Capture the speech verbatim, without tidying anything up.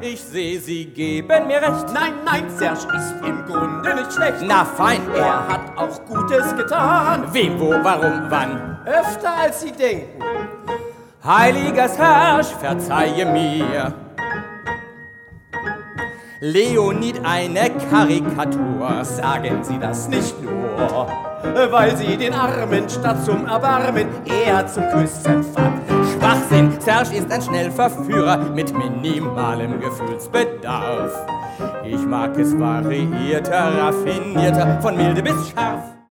Ich sehe, Sie geben mir recht. Nein, nein, Serge ist im Grunde nicht schlecht. Na fein, Er hat auch Gutes getan. wem, wo, warum, wann? Öfter als Sie denken. Heiliger Serge, verzeihe mir. Leonid eine Karikatur. Sagen Sie das nicht nur, weil Sie den Armen statt zum Erbarmen eher zum Küssen fand. Schwachsinn, Serge ist ein Schnellverführer mit minimalem Gefühlsbedarf. Ich mag es variierter, raffinierter, von milde bis scharf.